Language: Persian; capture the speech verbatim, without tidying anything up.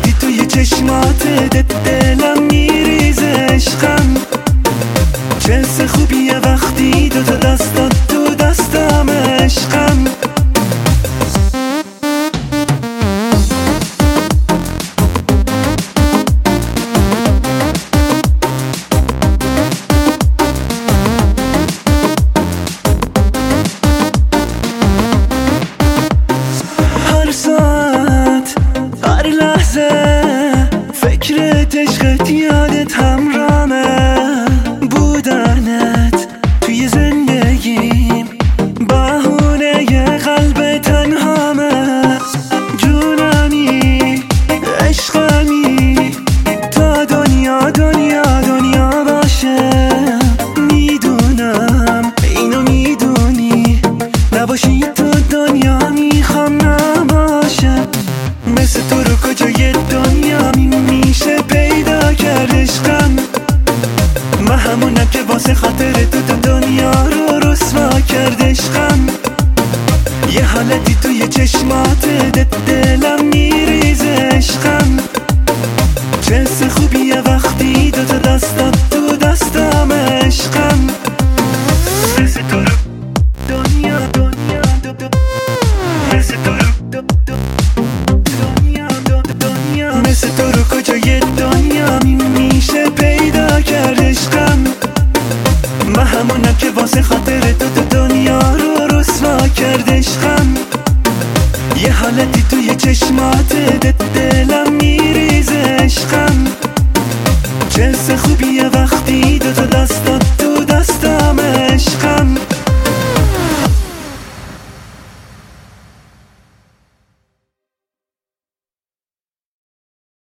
حالتی توی چشماتت دلم میریزه عشقم. چه حس خوبیه وقتی دوتا دستات تو دستم عشقم. هر ساعت هر لحظه فکرت عشقت یادت همرامه. بودنت توی زندگیم بهونه ی قلب تنهامه. جونمی عشقمی تا دنیا دنیا دنیا باشه. میدونم اینو میدونی نباشی تو دنیا میخوام نباشه. مثل تو رو کجای دنیا میشه پیدا کرد عشقم. من همونم که واسه خاطر تو تو دنیا رو رسوا کرد عشقم. یه حالتی توی چشماتت دلم میریزه عشقم. چه حس خوبیه وقتی دوتا دستات تو دستم عشقم. مثل تو رو دنیا دنیا مثل تو رو دنیا دنیا مثل تو رو کجای دنیا میشه پیدا کرد عشقم. من همونم که واسه خاطر تو تو دنیا رو رسوا کرد عشقم. یه حالتی توی چشماتت